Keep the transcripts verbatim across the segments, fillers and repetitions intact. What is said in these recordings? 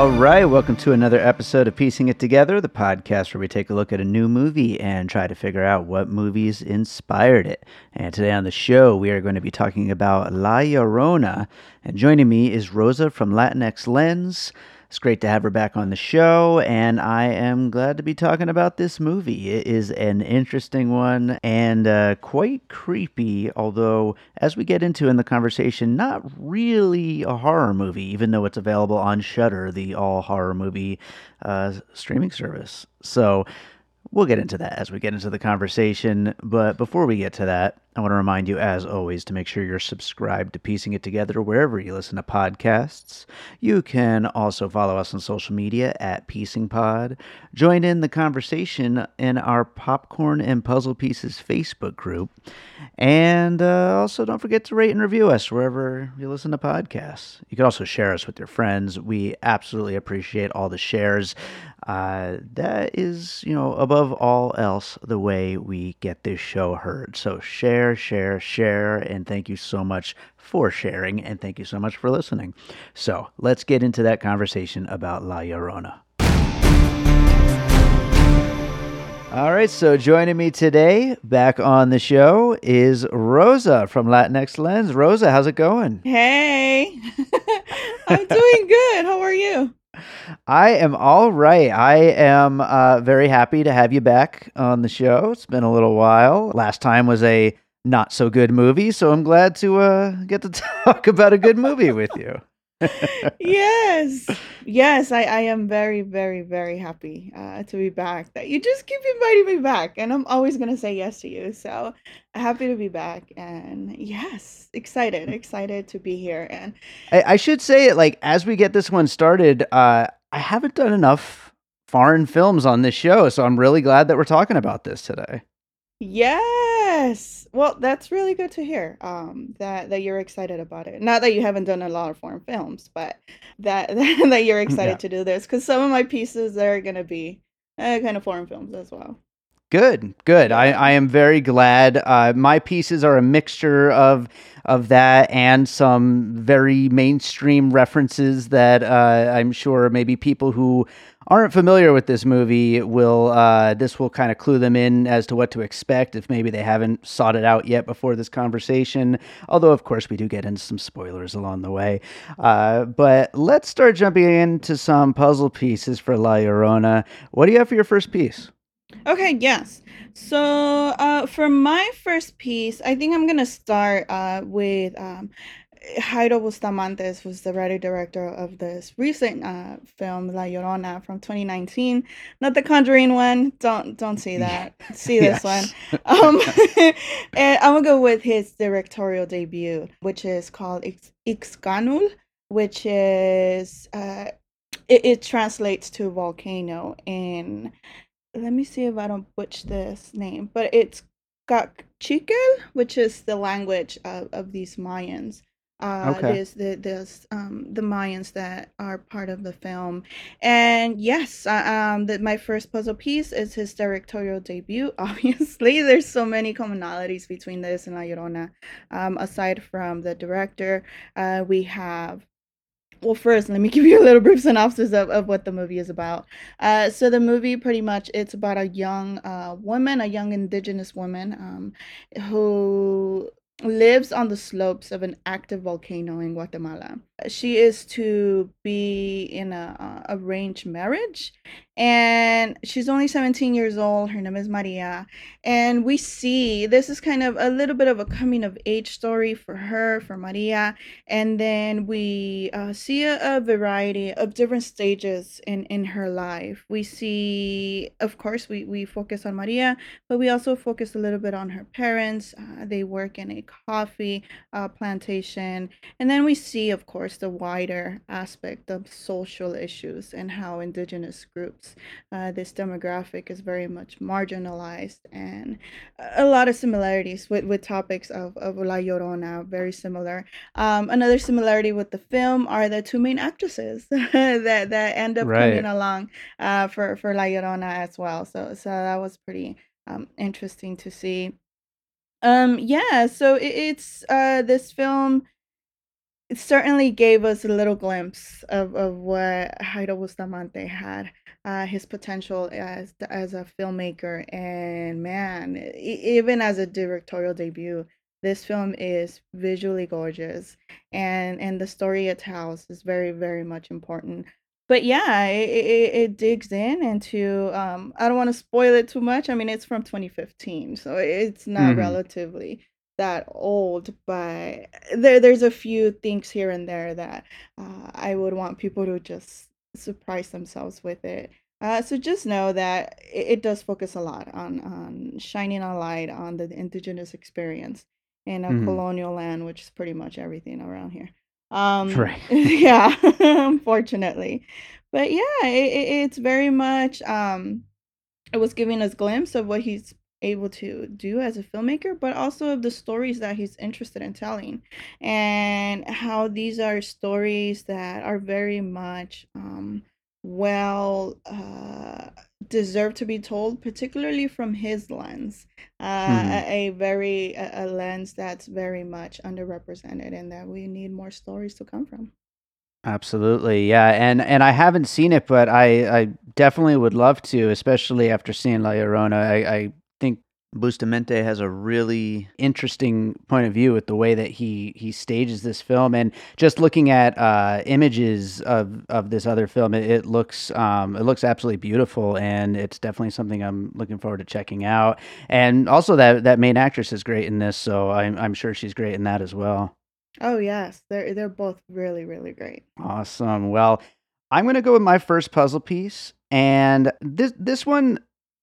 All right, welcome to another episode of Piecing It Together, the podcast where we take a look at a new movie and try to figure out what movies inspired it. And today on the show, we are going to be talking about La Llorona. And joining me is Rosa from Latinx Lens. It's great to have her back on the show, and I am glad to be talking about this movie. It is an interesting one and uh, quite creepy, although, as we get into in the conversation, not really a horror movie, even though it's available on Shudder, the all-horror movie uh, streaming service. So we'll get into that as we get into the conversation, but before we get to that, I want to remind you, as always, to make sure you're subscribed to Piecing It Together wherever you listen to podcasts. You can also follow us on social media at Piecing Pod. Join in the conversation in our Popcorn and Puzzle Pieces Facebook group. And uh, also don't forget to rate and review us wherever you listen to podcasts. You can also share us with your friends. We absolutely appreciate all the shares. Uh, that is, you know, above all else, the way we get this show heard. So share, share, share, and thank you so much for sharing, and thank you so much for listening. So let's get into that conversation about La Llorona. All right, so joining me today, back on the show, is Rosa from Latinx Lens. Rosa, how's it going? Hey, I'm doing good. How are you? I am all right. I am uh, very happy to have you back on the show. It's been a little while. Last time was a not so good movie, so I'm glad to uh, get to talk about a good movie with you. Yes, yes, I, I am very, very, very happy uh, to be back. That you just keep inviting me back, and I'm always gonna say yes to you. So happy to be back, and yes, excited, excited to be here. And I, I should say it like as we get this one started. Uh, I haven't done enough foreign films on this show, so I'm really glad that we're talking about this today. yes, well, that's really good to hear. Um, that that you're excited about it. Not that you haven't done a lot of foreign films, but that that you're Yeah. excited to do this because some of my pieces are gonna be uh, kind of foreign films as well. Good, good. I, Yeah. I am very glad. Uh, my pieces are a mixture of of that and some very mainstream references that uh, I'm sure maybe people who aren't familiar with this movie will uh, this will kind of clue them in as to what to expect if maybe they haven't sought it out yet before this conversation. Although, of course, we do get into some spoilers along the way. Uh, but let's start jumping into some puzzle pieces for La Llorona. What do you have for your first piece? Okay, yes. So, uh, for my first piece, I think I'm gonna start uh, with um, Jairo Bustamantes, who's the writer director of this recent uh, film La Llorona from twenty nineteen, not the Conjuring one. Don't don't see that. See this one. Yes. Um, and I'm gonna go with his directorial debut, which is called Ix- Ixcanul, which is uh, it, it translates to volcano in, let me see if I don't butch this name, but it's Cachiquel, which is the language of, of these Mayans. Uh, Okay. there's the there's um the Mayans that are part of the film, and yes, uh, um, that my first puzzle piece is his directorial debut. Obviously, there's so many commonalities between this and La Llorona. Um, aside from the director, uh, we have, well, first, let me give you a little brief synopsis of, of what the movie is about. Uh, so the movie pretty much it's about a young uh, woman, a young indigenous woman, um, who lives on the slopes of an active volcano in Guatemala. She is to be in a, a arranged marriage, and she's only seventeen years old. Her name is Maria, and we see this is kind of a little bit of a coming of age story for her, for Maria, and then we uh, see a, a variety of different stages in in her life. We see, of course, we we focus on Maria, but we also focus a little bit on her parents. Uh, they work in a coffee uh, plantation, and then we see, of course, the wider aspect of social issues and how indigenous groups, uh, this demographic is very much marginalized, and a lot of similarities with, with topics of, of La Llorona, very similar. Um, another similarity with the film are the two main actresses that that end up coming Right. along uh, for for La Llorona as well. So so that was pretty um, interesting to see. Um, yeah, so it, it's uh, this film. it certainly gave us a little glimpse of, of what Jairo Bustamante had, uh, his potential as as a filmmaker, and man, e- even as a directorial debut, this film is visually gorgeous, and and the story it tells is very very much important. But yeah, it, it, it digs in into um, I don't want to spoil it too much. I mean, it's from twenty fifteen, so it's not Hmm. relatively that old, but there there's a few things here and there that uh, I would want people to just surprise themselves with it. Uh, so just know that it, it does focus a lot on on shining a light on the indigenous experience in a Hmm. colonial land, which is pretty much everything around here. Um, Right. yeah, unfortunately, but yeah, it, it, it's very much um it was giving us glimpse of what he's able to do as a filmmaker, but also of the stories that he's interested in telling, and how these are stories that are very much um, well uh, deserve to be told, particularly from his lens, uh, Hmm. a, a very a, a lens that's very much underrepresented, and that we need more stories to come from. Absolutely, yeah, and and I haven't seen it, but I I definitely would love to, especially after seeing La Llorona. I I think Bustamante has a really interesting point of view with the way that he he stages this film, and just looking at uh, images of of this other film, it, it looks um it looks absolutely beautiful, and it's definitely something I'm looking forward to checking out. And also that that main actress is great in this, so I'm I'm sure she's great in that as well. Oh yes, they're they're both really really great. Awesome. Well, I'm gonna go with my first puzzle piece, and this this one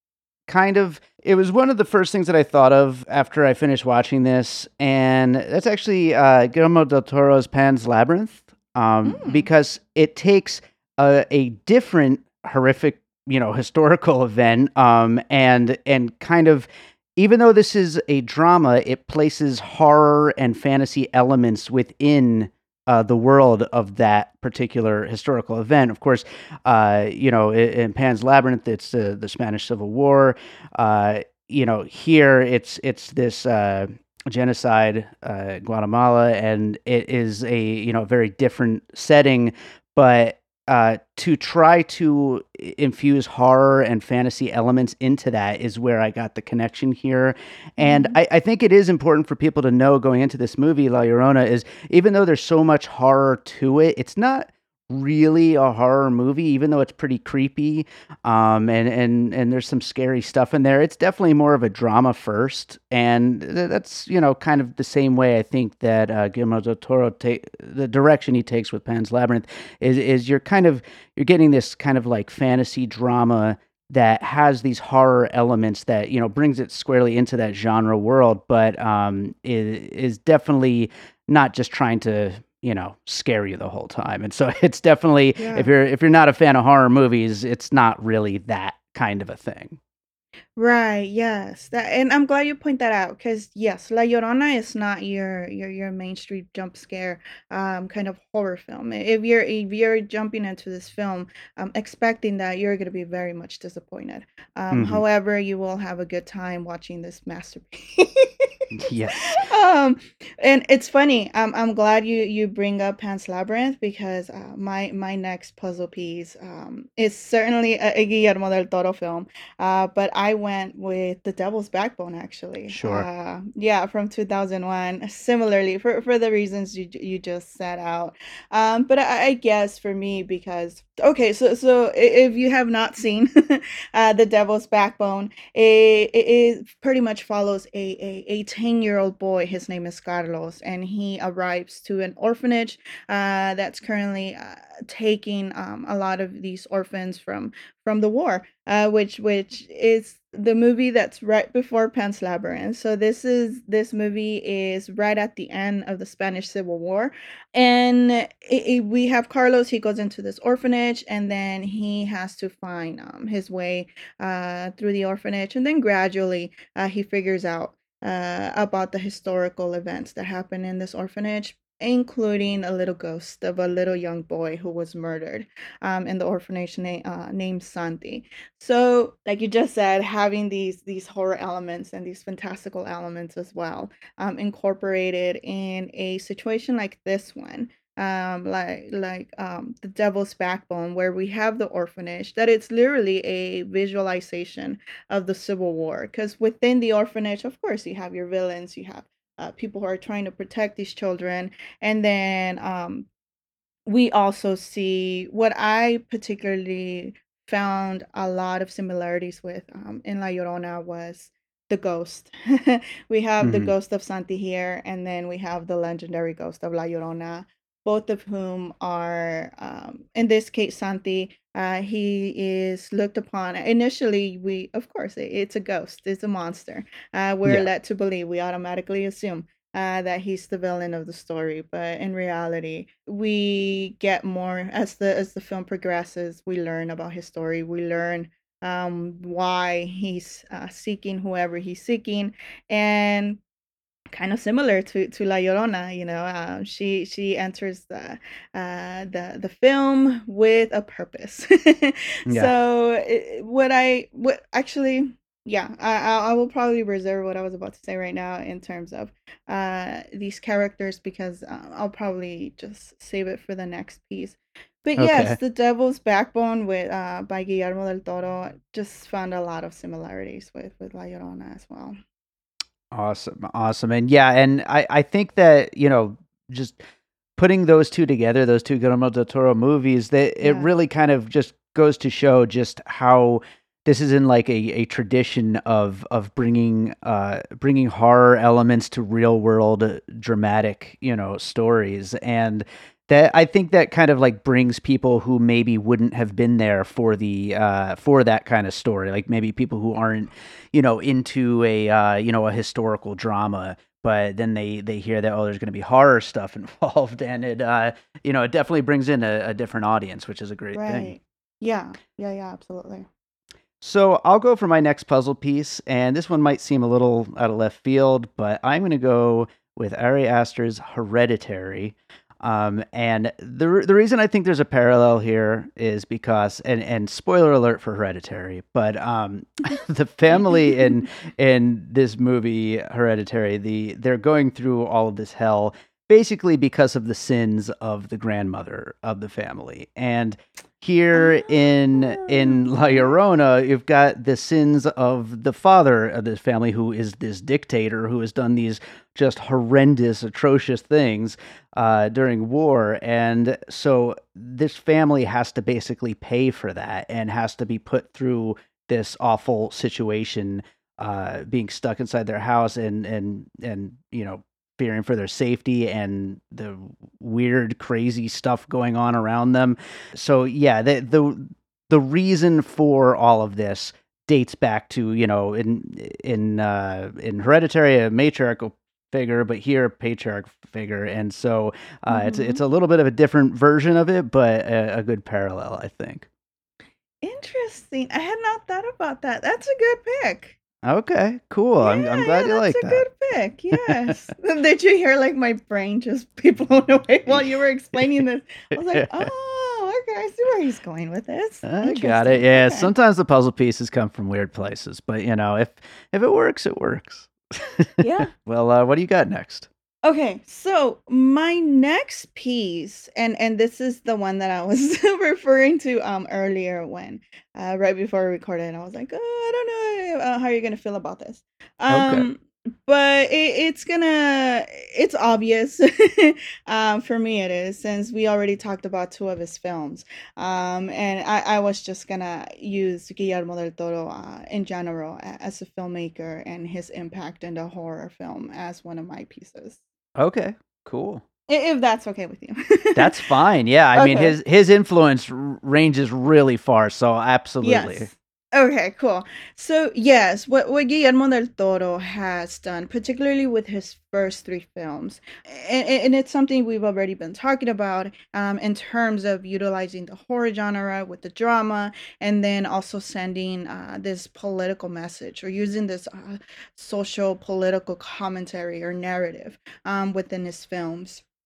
kind of it was one of the first things that I thought of after I finished watching this, and that's actually uh, Guillermo del Toro's Pan's Labyrinth, um, Mm. because it takes a, a different horrific, you know, historical event, um, and and kind of even though this is a drama, it places horror and fantasy elements within uh, the world of that particular historical event. Of course, uh, you know, in, in Pan's Labyrinth, it's uh, the Spanish Civil War. Uh, you know, here it's it's this uh, genocide, uh, Guatemala, and it is a you know very different setting, but uh, to try to infuse horror and fantasy elements into that is where I got the connection here. And Hmm. I, I think it is important for people to know going into this movie, La Llorona, is even though there's so much horror to it, it's not really a horror movie, even though it's pretty creepy. Um, and, and, and there's some scary stuff in there. It's definitely more of a drama first. And th- that's, you know, kind of the same way I think that uh, Guillermo del Toro, ta- the direction he takes with Pan's Labyrinth is, is you're kind of, you're getting this kind of like fantasy drama that has these horror elements that, you know, brings it squarely into that genre world, but um, is, is definitely not just trying to, you know, scare you the whole time. And so it's definitely if Yeah. you're if you're not a fan of horror movies, it's not really that kind of a thing. Right, yes. That, and I'm glad you point that out, because yes, La Llorona is not your your your main street jump scare um kind of horror film. If you're if you're jumping into this film um expecting that, you're going to be very much disappointed. Um Mhm. however, you will have a good time watching this masterpiece. Yes. um and it's funny. I'm I'm glad you you bring up Pan's Labyrinth, because uh, my my next puzzle piece um is certainly a, a Guillermo del Toro film, uh, but I went with The Devil's Backbone, actually. Sure. Uh, yeah, from two thousand one. Similarly, for for the reasons you you just set out. Um, but I, I guess for me, because okay, so so i- if you have not seen uh, The Devil's Backbone, it, it, it pretty much follows a a a ten year old boy. His name is Carlos, and he arrives to an orphanage uh, that's currently uh, taking um, a lot of these orphans from from the war, uh, which which is the movie that's right before Pan's Labyrinth. So this is this movie is right at the end of the Spanish Civil War, and it, it- we have Carlos. He goes into this orphanage, and then he has to find um, his way uh, through the orphanage, and then gradually uh, he figures out uh, about the historical events that happen in this orphanage. including a little ghost of a little young boy who was murdered um, in the orphanage na- uh, named Santi. So, like you just said, having these these horror elements and these fantastical elements as well, um, incorporated in a situation like this one, um, like like um, the Devil's Backbone, where we have the orphanage, that it's literally a visualization of the Civil War. Because within the orphanage, of course, you have your villains, you have uh, people who are trying to protect these children, and then um, we also see what I particularly found a lot of similarities with um, in La Llorona was the ghost. We have the Hmm. ghost of Santi here, and then we have the legendary ghost of La Llorona, both of whom are, um, in this case, Santi. Uh, he is looked upon initially. We, of course, it, it's a ghost, it's a monster. Uh, we're Yeah. led to believe. We automatically assume uh, that he's the villain of the story, but in reality, we get more as the as the film progresses. We learn about his story. We learn um, why he's uh, seeking whoever he's seeking, and kind of similar to to La Llorona, you know, um, she she enters the uh, the the film with a purpose. Yeah. So it, what I what actually, yeah, I I I will probably reserve what I was about to say right now in terms of uh these characters, because uh, I'll probably just save it for the next piece. But yes, Okay. The Devil's Backbone with uh by Guillermo del Toro just found a lot of similarities with with La Llorona as well. Awesome. Awesome. And yeah, and I I think that, you know, just putting those two together, those two Guillermo del Toro movies, that it Yeah. really kind of just goes to show just how this is in like a, a tradition of of bringing uh bringing horror elements to real world uh, dramatic, you know, stories. And that I think that kind of like brings people who maybe wouldn't have been there for the uh for that kind of story, like maybe people who aren't, you know, into a uh you know, a historical drama, but then they they hear that, oh, there's going to be horror stuff involved, and it uh you know, it definitely brings in a, a different audience, which is a great thing. Right. Yeah. Yeah, yeah, absolutely. So I'll go for my next puzzle piece, and this one might seem a little out of left field, but I'm going to go with Ari Aster's Hereditary. Um, and the the reason I think there's a parallel here is because, and and spoiler alert for Hereditary, but um, the family in in this movie Hereditary, the they're going through all of this hell basically because of the sins of the grandmother of the family. And here in in La Oh. Llorona, you've got the sins of the father of this family, who is this dictator who has done these just horrendous, atrocious things uh, during war. And so this family has to basically pay for that and has to be put through this awful situation, uh, being stuck inside their house and and and you know, fearing for their safety and the weird, crazy stuff going on around them. So yeah, the the the reason for all of this dates back to, you know, in in uh, in Hereditary, a matriarchal figure, but here a patriarch figure, and so uh, it's it's Mhm. a little bit of a different version of it, but a, a good parallel, I think. Interesting. I had not thought about that. That's a good pick. Okay, cool. Yeah, I'm I'm glad yeah, you that's like a that. good pick. Yes. Did you hear like my brain just be blown away while you were explaining this? I was like, oh, okay, I see where he's going with this. I got it. Interesting. Yeah, Okay. sometimes the puzzle pieces come from weird places, but you know, if if it works, it works. Yeah. Well, uh, what do you got next? Okay, so my next piece, and and this is the one that I was referring to um earlier when uh right before we recorded, I was like, oh, I don't know uh, how you're gonna feel about this. Okay. Um, but it, it's gonna it's obvious. Um, for me it is, since we already talked about two of his films. Um, and I I was just gonna use Guillermo del Toro uh, in general a- as a filmmaker and his impact in the horror film as one of my pieces. Okay. Cool. I if that's okay with you. That's fine. Yeah, I mean Okay. his his influence r- ranges really far, so absolutely. Yes. Okay, cool. So, yes, what what Guillermo del Toro has done, particularly with his first three films, and, and it's something we've already been talking about um, in terms of utilizing the horror genre with the drama, and then also sending uh, this political message or using this uh, social political commentary or narrative um, within his films.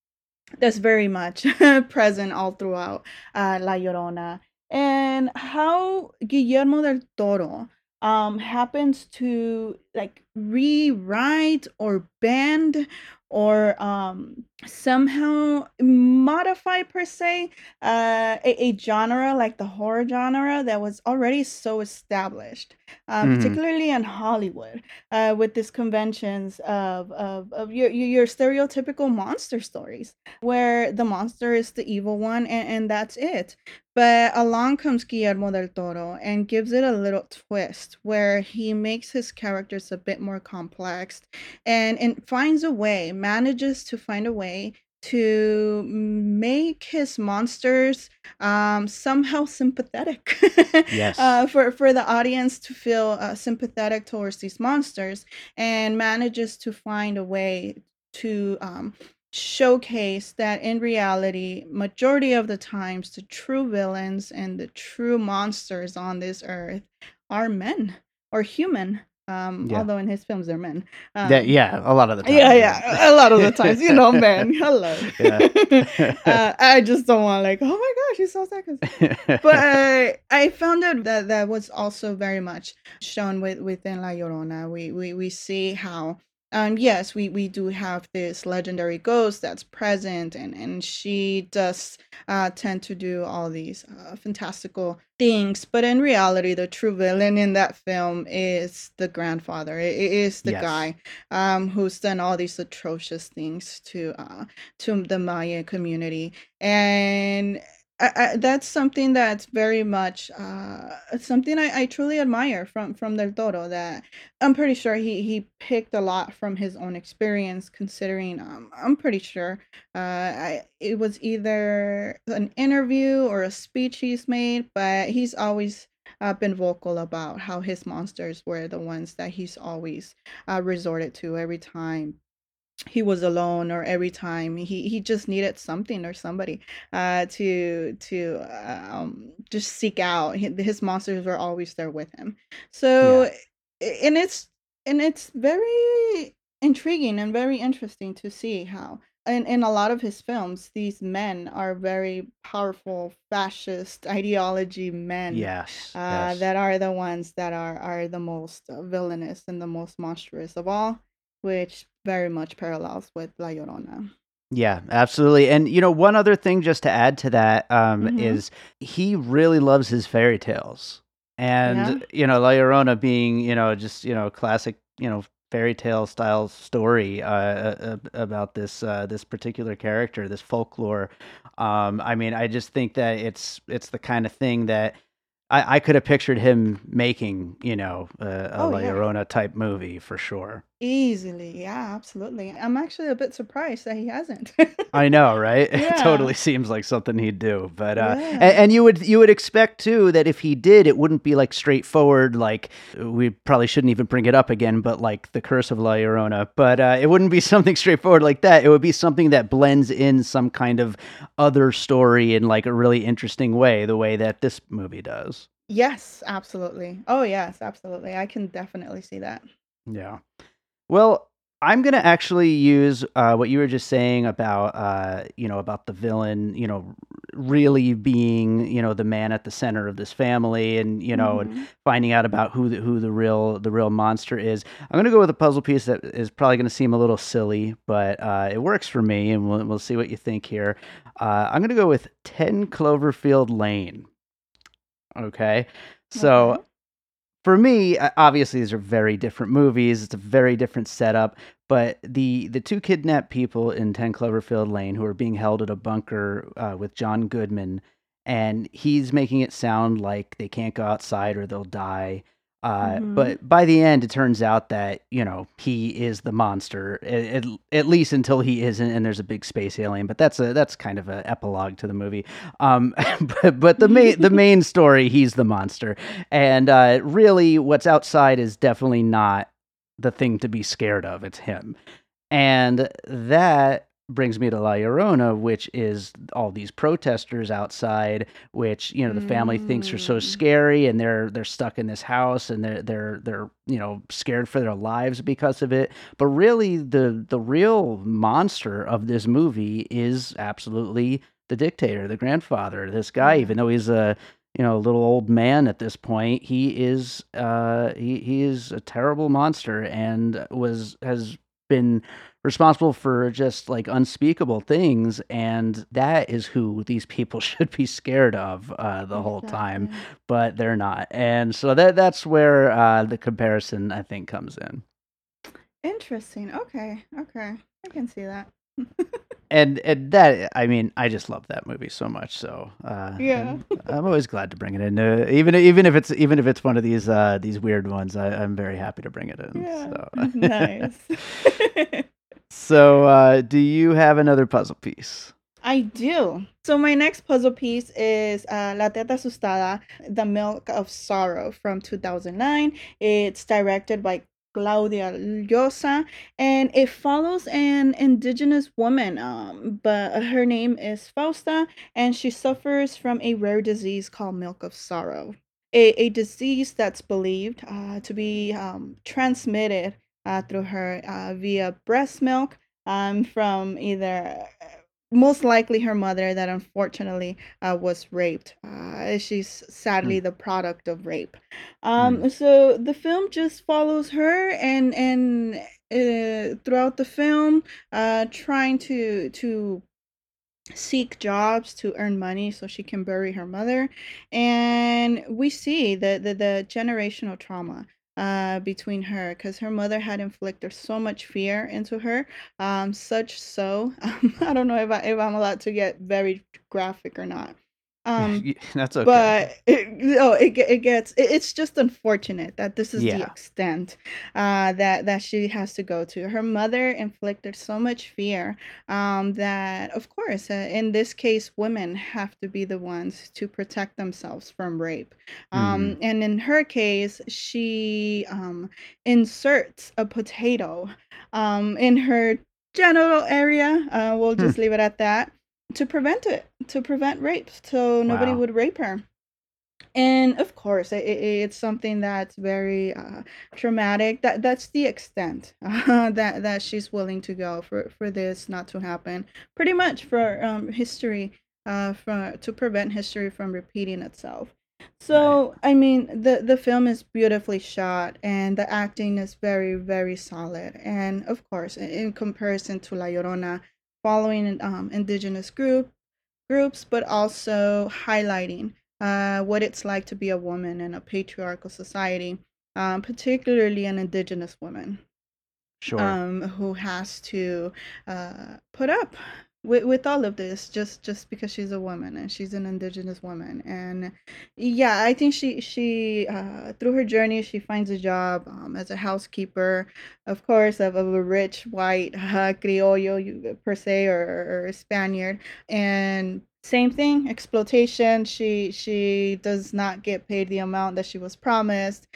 that's very much present all throughout uh, La Llorona, and how Guillermo del Toro um, happens to like rewrite or bend or um, somehow modify per se uh, a, a genre like the horror genre that was already so established, uh, Hmm. particularly in Hollywood, uh, with these conventions of, of, of your, your your stereotypical monster stories where the monster is the evil one and, and that's it. But along comes Guillermo del Toro and gives it a little twist where he makes his characters a bit more complex and, and finds a way, manages to find a way to make his monsters um, somehow sympathetic Yes. uh, for, for the audience to feel uh, sympathetic towards these monsters, and manages to find a way to um, showcase that in reality, majority of the times, the true villains and the true monsters on this earth are men or human. Um, Yeah. although in his films they're men. That Um, yeah, a lot of the yeah, times, yeah, a lot of the times, you know, yeah. man. Hello. Yeah. uh, I just don't want like, oh my gosh, he's so second. But uh, I found out that that was also very much shown with within La Llorona. We we we see how um yes, we we do have this legendary ghost that's present, and and she does uh tend to do all these uh, fantastical things, but in reality the true villain in that film is the grandfather. It, it is the Yes. guy um who's done all these atrocious things to uh to the Maya community. And I, I, that's something that's very much uh, something I, I truly admire from from Del Toro. That I'm pretty sure he he picked a lot from his own experience. Considering um, I'm pretty sure uh, I, it was either an interview or a speech he's made, but he's always uh, been vocal about how his monsters were the ones that he's always uh, resorted to every time he was alone, or every time he he just needed something or somebody uh to to uh, um just seek out. Hi- his monsters were always there with him. Yeah. So a- and it's and it's very intriguing and very interesting to see how in, in a lot of his films these men are very powerful fascist ideology men Yes. uh, Yes. that are the ones that are are the most uh, villainous and the most monstrous of all, which very much parallels with La Llorona. Yeah, absolutely. And you know, one other thing just to add to that um, Mm-hmm. is he really loves his fairy tales, Yeah. and you know, La Llorona being you know just you know classic you know fairy tale style story uh, uh, about this uh, this particular character, this folklore. Um, I mean, I just think that it's it's the kind of thing that I, I could have pictured him making, you know, a, a Oh La yeah. Llorona type movie for sure. Easily. Yeah, absolutely. I'm actually a bit surprised that he hasn't. I know, right? It Yeah. totally seems like something he'd do, but uh, and, Yeah. and you would you would expect too that if he did, it wouldn't be like straightforward. Like we probably shouldn't even bring it up again, but like the Curse of La Llorona. But uh, it wouldn't be something straightforward like that. It would be something that blends in some kind of other story in like a really interesting way, the way that this movie does. Yes, absolutely. Oh yes, absolutely. I can definitely see that. Yeah. Well, I'm gonna actually use uh, what you were just saying about uh, you know about the villain, you know, really being you know the man at the center of this family, and you know, and Mm-hmm. finding out about who the, who the real the real monster is. I'm gonna go with a puzzle piece that is probably gonna seem a little silly, but uh, it works for me, and we'll we'll see what you think here. Uh, I'm gonna go with ten Cloverfield Lane. Okay, Okay. so for me, uh, obviously these are very different movies. It's a very different setup, but the the two kidnapped people in ten Cloverfield Lane who are being held at a bunker uh, with John Goodman, and he's making it sound like they can't go outside or they'll die. Uh, Mm-hmm. but by the end, it turns out that you know he is the monster, at, at, at least until he isn't, and there's a big space alien. But that's a that's kind of an epilogue to the movie. Um, but but the main the main story, he's the monster. And uh, really, what's outside is definitely not the thing to be scared of. It's him. And that brings me to La Llorona, which is all these protesters outside, which, you know, the family thinks are so Mm. scary, and they're they're stuck in this house, and they're they're they're you know scared for their lives because of it. But really, the the real monster of this movie is absolutely the dictator, the grandfather. This guy, Yeah. even though he's a you know a little old man at this point, he is uh he he is a terrible monster, and was has been responsible for just like unspeakable things, and that is who these people should be scared of uh, the whole time, Exactly. but they're not. And so that that's where uh, the comparison, I think, comes in. Interesting. Okay. Okay. I can see that. And and that, I mean, I just love that movie so much. So uh, Yeah. and I'm always glad to bring it in, uh, even even if it's even if it's one of these uh, these weird ones. I, I'm very happy to bring it in. Yeah. So Nice. so uh, do you have another puzzle piece? I do. So my next puzzle piece is uh, La Teta Asustada, The Milk of Sorrow from two thousand nine. It's directed by Claudia Llosa, and it follows an indigenous woman, um, but her name is Fausta, and she suffers from a rare disease called Milk of Sorrow, a, a disease that's believed uh, to be um, transmitted uh, through her uh, via breast milk um, from either most likely her mother that unfortunately uh, was raped. Uh, she's sadly Hmm. the product of rape. Hmm. Um, so the film just follows her and and uh, throughout the film, uh, trying to to seek jobs to earn money so she can bury her mother, and we see the the, the generational trauma uh between her, because her mother had inflicted so much fear into her, um such so um, I don't know if, I, if I'm allowed to get very graphic or not, um That's okay. but it, no, it ge- it gets it, it's just unfortunate that this is the Yeah. extent uh, that that she has to go to. Her mother inflicted so much fear um, that, of course, uh, in this case, women have to be the ones to protect themselves from rape. Hmm. Um, and in her case, she um, inserts a potato um, in her genital area. Uh, we'll Hmm. just leave it at that, to prevent it, to prevent rape, so nobody Wow. would rape her. And of course, it, it, it's something that's very uh, traumatic. That that's the extent uh, that that she's willing to go for for this not to happen. Pretty much for um, history, uh, for to prevent history from repeating itself. Right. So I mean, the the film is beautifully shot, and the acting is very very solid. And of course, in, in comparison to La Llorona, following um, indigenous group groups, but also highlighting uh, what it's like to be a woman in a patriarchal society, um, particularly an indigenous woman Sure. um, who has to uh, put up with, with all of this just just because she's a woman and she's an indigenous woman. And yeah, I think she she uh, through her journey she finds a job um, as a housekeeper, of course, of, of a rich white uh, criollo you- per se, or, or Spaniard. And same thing, exploitation. She she does not get paid the amount that she was promised.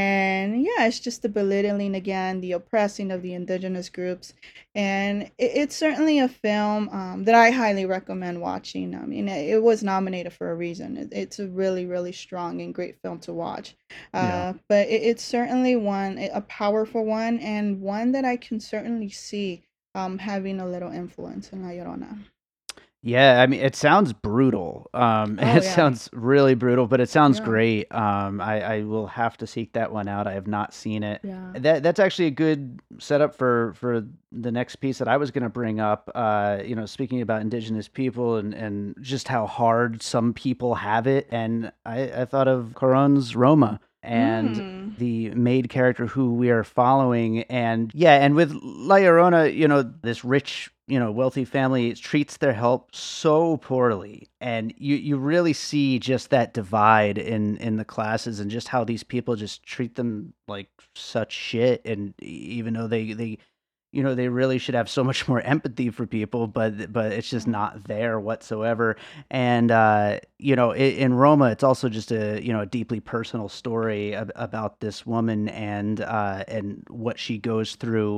And yeah, it's just the belittling again, the oppressing of the indigenous groups. And it, it's certainly a film um, that I highly recommend watching. I mean, it, it was nominated for a reason. It, it's a really really strong and great film to watch. Yeah. Uh, but it, it's certainly one, a powerful one, and one that I can certainly see um, having a little influence in La Llorona. Yeah, I mean, it sounds brutal. Um, Oh it yeah. sounds really brutal, but it sounds Yeah. great. Um, I, I will have to seek that one out. I have not seen it. Yeah. That that's actually a good setup for for the next piece that I was going to bring up. Uh, you know, speaking about indigenous people, and and just how hard some people have it, and I I thought of Coron's Roma and Mm. the maid character who we are following. And yeah, and with La Llorona, you know, this rich, you know, wealthy family treats their help so poorly. And you, you really see just that divide in, in the classes, and just how these people just treat them like such shit. And e- even though they, they, you know, they really should have so much more empathy for people, but but it's just Yeah. not there whatsoever. And uh, you know, in, in Roma, it's also just a you know a deeply personal story ab- about this woman, and uh, and what she goes through.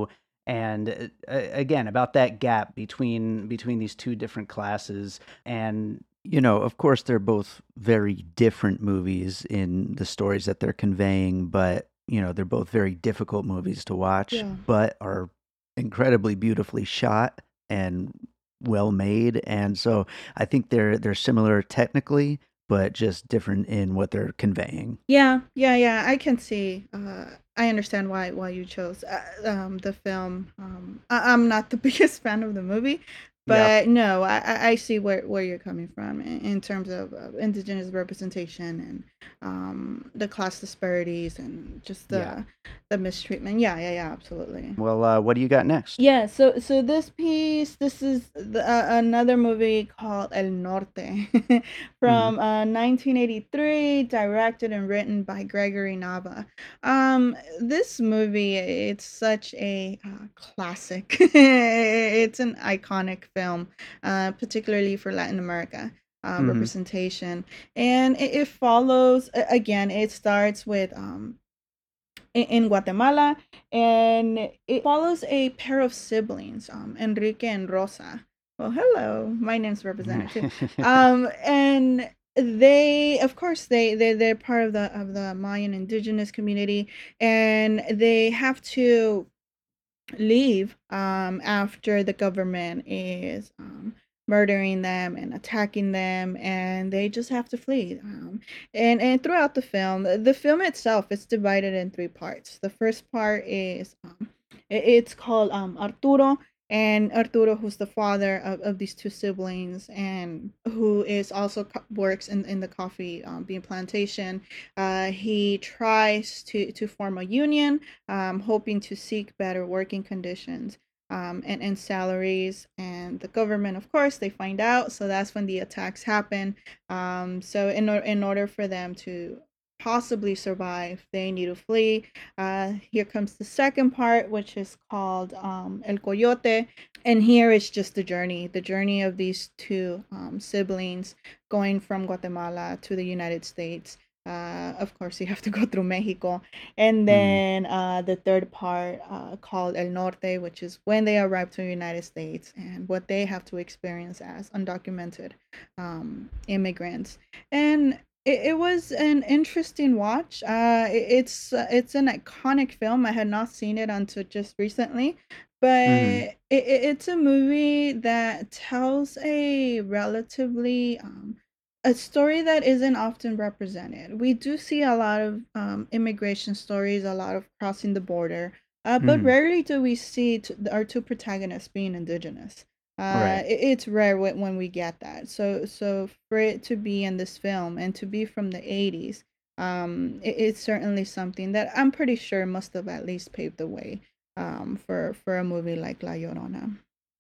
and uh, again, about that gap between between these two different classes. And you know, of course, they're both very different movies in the stories that they're conveying, but you know, they're both very difficult movies to watch, Yeah. but are incredibly beautifully shot and well made. And so I think they're they're similar technically, but just different in what they're conveying. Yeah, yeah, yeah. I can see. Uh, I understand why why you chose uh, um, the film. Um, I, I'm not the biggest fan of the movie, Yeah. but no, I, I I see where, where you're coming from in, in terms of uh, indigenous representation and um, the class disparities and just Yeah. the the mistreatment. Yeah, yeah, yeah. Absolutely. Well, uh, what do you got next? Yeah, so so this piece, this is the, uh, another movie called El Norte Hmm. from uh, nineteen eighty-three, directed and written by Gregory Nava. Um, this movie, it's such a uh, classic. It's an iconic film, uh, particularly for Latin America. Uh, Hmm. representation, and it, it follows a- again. It starts with um, in, in Guatemala, and it follows a pair of siblings, um, Enrique and Rosa. Well, hello, my name's representative. Um, and they, of course, they they they're part of the of the Mayan indigenous community, and they have to leave um, after the government is um, murdering them and attacking them, and they just have to flee. Um, and and throughout the film, the the film itself is divided in three parts. The first part is um, i- it's called um, Arturo. And Arturo, who's the father of, of these two siblings, and who is also co- works in, in the coffee um, bean plantation, uh, he tries to to form a union, um, hoping to seek better working conditions um, and, and salaries. And the government, of course, they find out. So that's when the attacks happen. Um, so in, or- in order for them to possibly survive, they need to flee. Uh, here comes the second part, which is called um, El Coyote. And here is just the journey, the journey of these two um, siblings going from Guatemala to the United States. Uh, of course, you have to go through Mexico. And Hmm. then uh, the third part uh, called El Norte, which is when they arrive to the United States and what they have to experience as undocumented um, immigrants. And it, it was an interesting watch. Uh, it, it's uh, it's an iconic film. I had not seen it until just recently, but Hmm. it, it, it's a movie that tells a relatively um, a story that isn't often represented. We do see a lot of um, immigration stories, a lot of crossing the border, uh, but Hmm. rarely do we see t- our two protagonists being indigenous. Uh, Right. it, it's rare when, when we get that. So, so for it to be in this film and to be from the eighties, um, it, it's certainly something that I'm pretty sure must have at least paved the way um, for for a movie like La Llorona.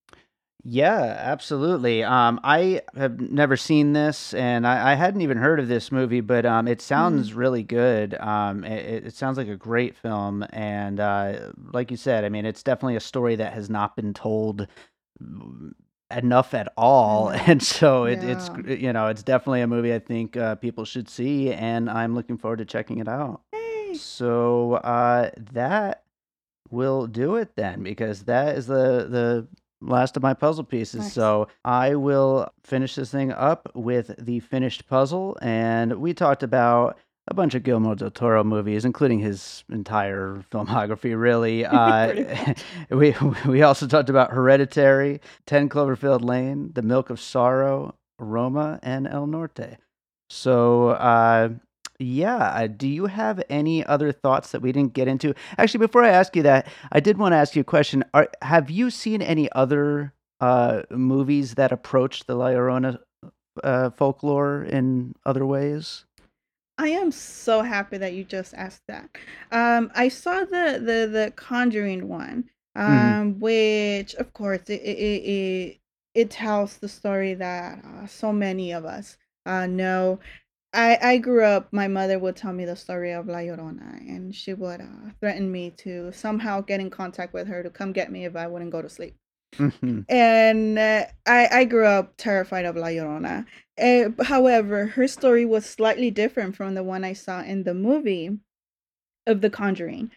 Yeah, absolutely. Um, I have never seen this, and I, I hadn't even heard of this movie, but um, it Mm. sounds really good. Um, it, it sounds like a great film, and uh, like you said, I mean, it's definitely a story that has not been told mm, enough at all, Enough. and so it, it's Yeah. gr- you know, it's definitely a movie I think uh, people should see, and I'm looking forward to checking it out. Hey. So uh, that will do it then, because that is the the last of my puzzle pieces. Nice. So I will finish this thing up with the finished puzzle, and we talked about a bunch of Guillermo del Toro movies, including his entire filmography. Really, Pretty uh, much. we we also talked about Hereditary, Ten Cloverfield Lane, The Milk of Sorrow, Roma, and El Norte. So, uh, yeah, uh, do you have any other thoughts that we didn't get into? Actually, before I ask you that, I did want to ask you a question. Are Have you seen any other uh, movies that approach the La Llorona uh, folklore in other ways? I am so happy that you just asked that. Um, I saw the the the Conjuring one, Hmm. um, which of course it it it, it it tells the story that uh, so many of us uh, know. I I grew up. My mother would tell me the story of La Llorona, and she would uh, threaten me to somehow get in contact with her to come get me if I wouldn't go to sleep. Hmm. And uh, I I grew up terrified of La Llorona. Uh, however, her story was slightly different from the one I saw in the movie of The Conjuring.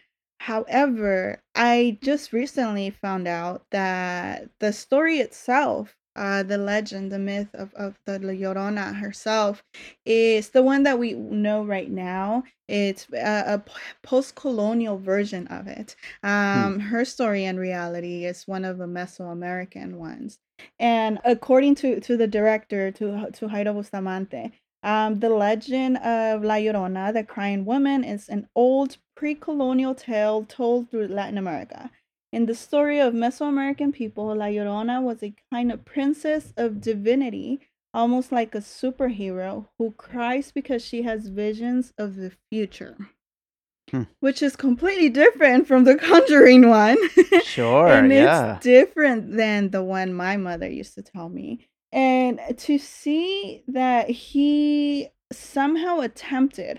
However, I just recently found out that the story itself, uh, the legend, the myth of, of the La Llorona herself, is the one that we know right now. It's a, a post colonial version of it. Hmm. Um, her story in reality is one of the Mesoamerican ones. And according to, to the director, to, to Jairo Bustamante, um, the legend of La Llorona, the crying woman, is an old pre colonial tale told through Latin America. In the story of Mesoamerican people, La Llorona was a kind of princess of divinity, almost like a superhero who cries because she has visions of the future, Hmm. which is completely different from the Conjuring one. Sure, And it's yeah. different than the one my mother used to tell me. And to see that he somehow attempted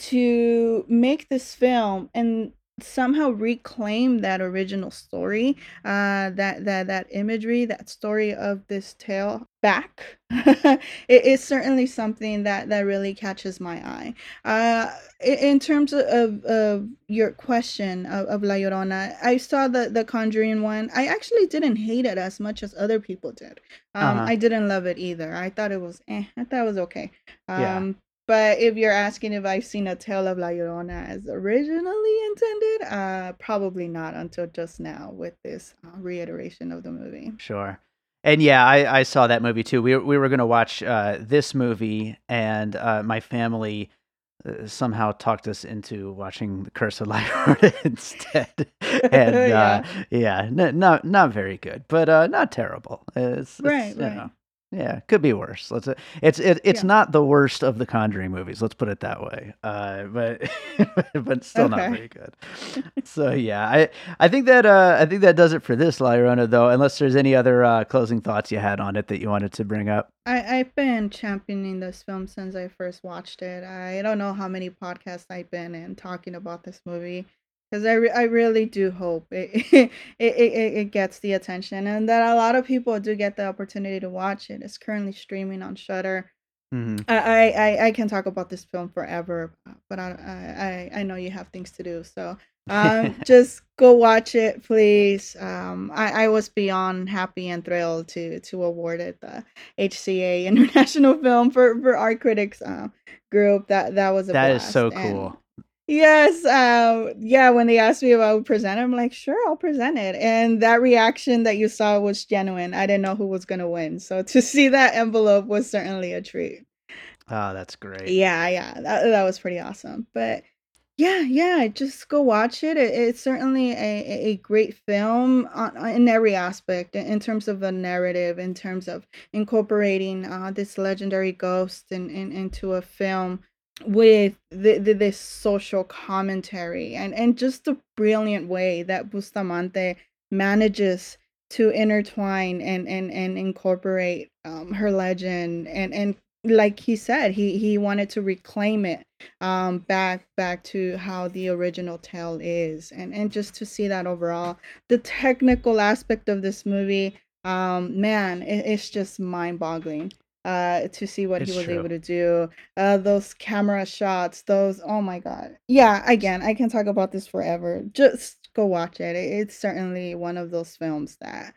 to make this film and somehow reclaim that original story, uh that that that imagery, that story of this tale back, it is certainly something that that really catches my eye. uh in terms of, of your question of, of La Llorona, I saw the the Conjuring one. I actually didn't hate it as much as other people did. Um, Uh-huh. I didn't love it either. I thought it was, eh, I thought it was okay. Yeah. Um, but if you're asking if I've seen A Tale of La Llorona as originally intended, uh, probably not until just now with this uh, reiteration of the movie. Sure. And yeah, I, I saw that movie too. We, we were going to watch uh, this movie, and uh, my family uh, somehow talked us into watching The Curse of La Llorona instead. And uh, Yeah, yeah, n- not not very good, but uh, not terrible. It's it's right, you right. know, yeah, could be worse. Let's uh, it's it, it's Yeah. not the worst of the Conjuring movies. Let's put it that way. Uh, but but still not Okay. very good. So yeah, I I think that uh, I think that does it for this La Llorona, though. Unless there's any other uh, closing thoughts you had on it that you wanted to bring up. I, I've been championing this film since I first watched it. I don't know how many podcasts I've been in talking about this movie because I, re- I really do hope it, it, it, it gets the attention and that a lot of people do get the opportunity to watch it. It's currently streaming on Shudder. Hmm. I, I, I can talk about this film forever, but I, I, I know you have things to do. So um, just go watch it, please. Um, I, I was beyond happy and thrilled to to award it the H C A International Film for, for Art Critics uh, group. That that was a That is blast. so And cool. yes, um, yeah, when they asked me if I would present it, I'm like, sure, I'll present it. And that reaction that you saw was genuine. I didn't know who was gonna win. So to see that envelope was certainly a treat. Oh, that's great. Yeah, yeah, that that was pretty awesome. But yeah, yeah, just go watch it. It it's certainly a a a great film on on in every aspect, in in terms of the narrative, in terms of incorporating, uh, this legendary ghost in in into a film with the the this social commentary and and just the brilliant way that Bustamante manages to intertwine and and and incorporate, um, her legend and and like he said, he he wanted to reclaim it um back back to how the original tale is and and just to see that overall the technical aspect of this movie, um man, it, it's just mind-boggling uh to see what he It's was true. able to do, uh those camera shots, those, oh my god, yeah, again, I can talk about this forever. Just go watch it. It- it's certainly one of those films that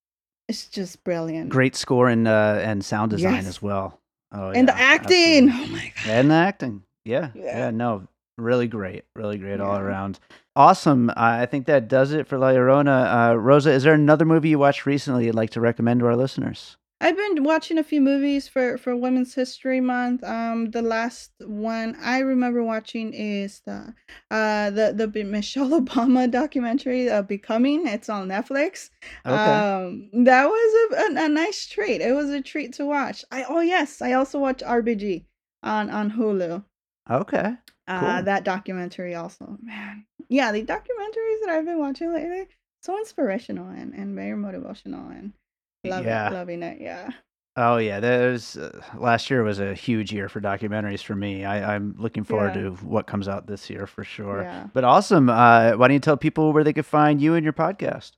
it's just brilliant. Great score and uh, and sound design as Yes, well. Oh and the yeah, acting, absolutely. oh my And the god. acting. Yeah, Yeah, yeah, no, really great, really great all yeah. around. Awesome. I think that does it for La Llorona. Uh, Rosa, is there another movie you watched recently you'd like to recommend to our listeners? I've been watching a few movies for for Women's History Month. Um, the last one I remember watching is the uh the the B- Michelle Obama documentary, uh, Becoming. It's on Netflix. Okay. Um, that was a, a, a nice treat. It was a treat to watch. I oh yes, I also watched R B G on on Hulu. Okay. Uh, Cool. that documentary also, man. Yeah, the documentaries that I've been watching lately, so inspirational and and very motivational and love it, Yeah. loving it. Yeah. Oh yeah. There's uh, last year was a huge year for documentaries for me. I, I'm looking forward Yeah. to what comes out this year for sure. Yeah. But awesome. Uh, why don't you tell people where they could find you and your podcast?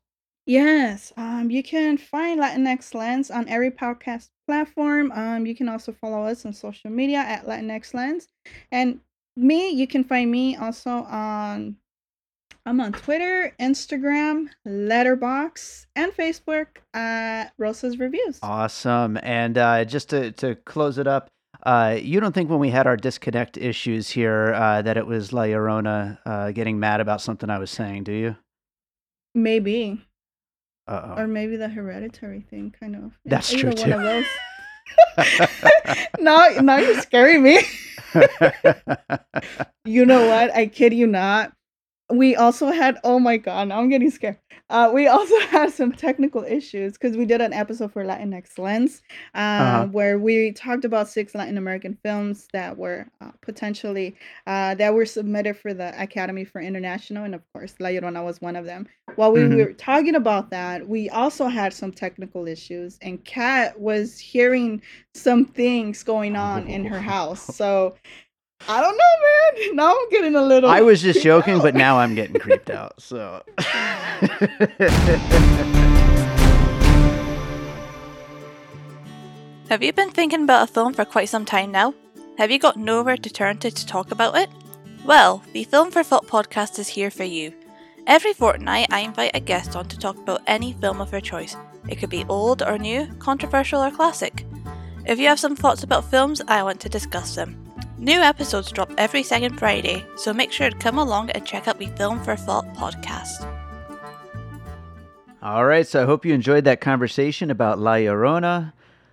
Yes. Um, you can find Latinx Lens on every podcast platform. Um, you can also follow us on social media at Latinx Lens. And me, you can find me also on I'm on Twitter, Instagram, Letterboxd, and Facebook at Rosa's Reviews. Awesome. And uh, just to, to close it up, uh, you don't think when we had our disconnect issues here uh, that it was La Llorona uh, getting mad about something I was saying, do you? Maybe. Uh-oh. Or maybe the Hereditary thing, kind of. That's Either true, one too. of those. now, now you're scaring me. You know what? I kid you not. We also had, oh my God, now I'm getting scared. Uh, we also had some technical issues because we did an episode for Latinx Lens uh, Uh-huh. where we talked about six Latin American films that were uh, potentially, uh, that were submitted for the Academy for International. And of course, La Llorona was one of them. While we Mhm. were talking about that, we also had some technical issues. And Kat was hearing some things going on in her house. So I don't know, man. Now I'm getting a little. I was just creeped joking, out. but now I'm getting creeped out. So. Have you been thinking about a film for quite some time now? Have you got nowhere to turn to to talk about it? Well, the Film for Thought podcast is here for you. Every fortnight, I invite a guest on to talk about any film of their choice. It could be old or new, controversial or classic. If you have some thoughts about films, I want to discuss them. New episodes drop every second Friday, so make sure to come along and check out the Film for Thought podcast. All right, so I hope you enjoyed that conversation about La Llorona.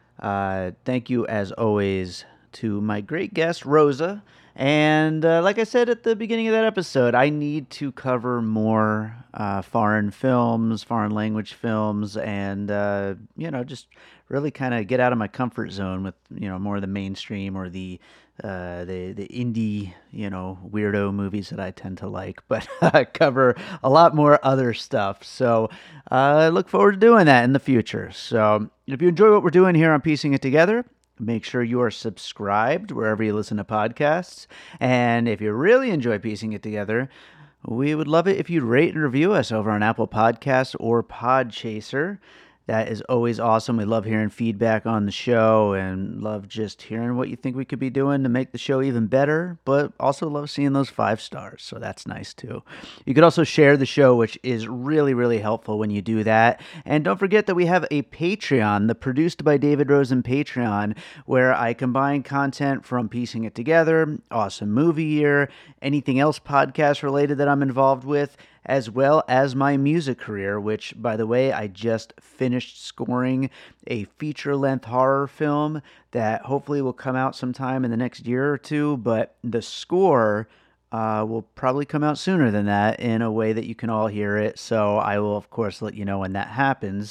Uh, thank you, as always, to my great guest, Rosa. And uh, like I said at the beginning of that episode, I need to cover more uh, foreign films, foreign language films, and, uh, you know, just really kind of get out of my comfort zone with, you know, more of the mainstream or the uh, the the indie, you know, weirdo movies that I tend to like, but cover a lot more other stuff. So uh, I look forward to doing that in the future. So if you enjoy what we're doing here on Piecing It Together, make sure you are subscribed wherever you listen to podcasts. And if you really enjoy Piecing It Together, we would love it if you'd rate and review us over on Apple Podcasts or Podchaser. That is always awesome. We love hearing feedback on the show and love just hearing what you think we could be doing to make the show even better, but also love seeing those five stars. So that's nice too. You could also share the show, which is really, really helpful when you do that. And don't forget that we have a Patreon, the Produced by David Rosen Patreon, where I combine content from Piecing It Together, Awesome Movie Year, anything else podcast related that I'm involved with, as well as my music career, which, by the way, I just finished scoring a feature-length horror film that hopefully will come out sometime in the next year or two, but the score uh, will probably come out sooner than that in a way that you can all hear it, so I will, of course, let you know when that happens.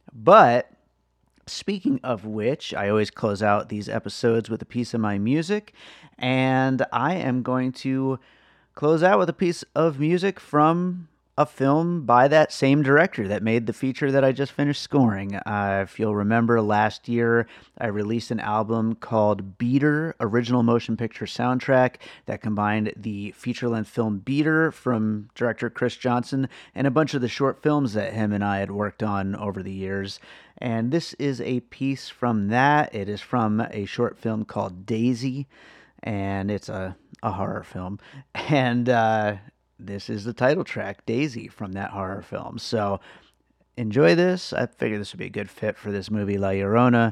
But speaking of which, I always close out these episodes with a piece of my music, and I am going to close out with a piece of music from a film by that same director that made the feature that I just finished scoring. Uh, if you'll remember, last year I released an album called Beater, Original Motion Picture Soundtrack, that combined the feature-length film Beater from director Chris Johnson and a bunch of the short films that him and I had worked on over the years. And this is a piece from that. It is from a short film called Daisy, and it's a a horror film, and uh, this is the title track, Daisy, from that horror film. So enjoy this. I figured this would be a good fit for this movie, La Llorona.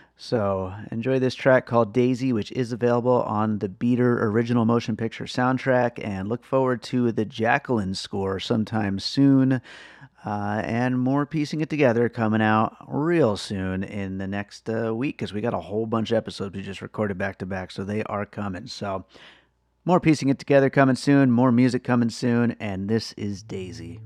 So enjoy this track called Daisy, which is available on the Beater Original Motion Picture Soundtrack, and look forward to the Jacqueline score sometime soon. Uh, and more Piecing It Together coming out real soon in the next uh, week, because we got a whole bunch of episodes we just recorded back to back, so they are coming. So more Piecing It Together coming soon, more music coming soon, and this is Daisy.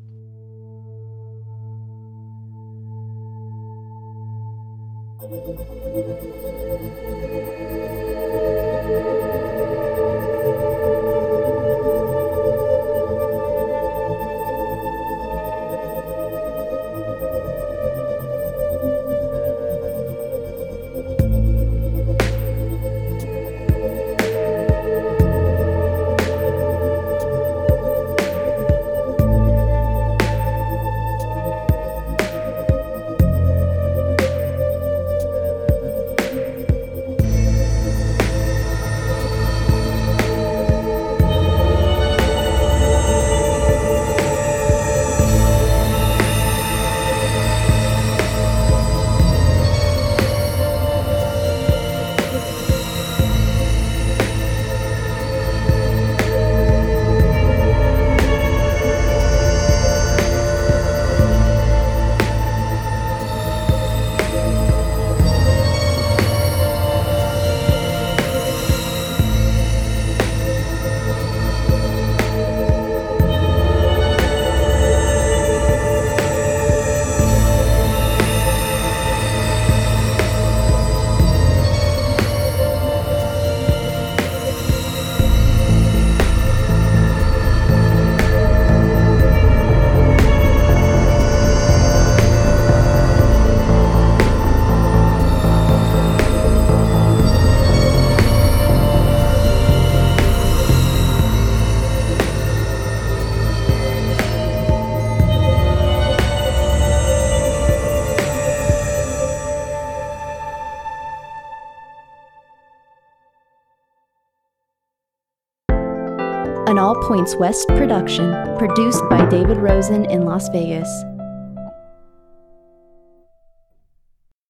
All Points West production, produced by David Rosen in Las Vegas.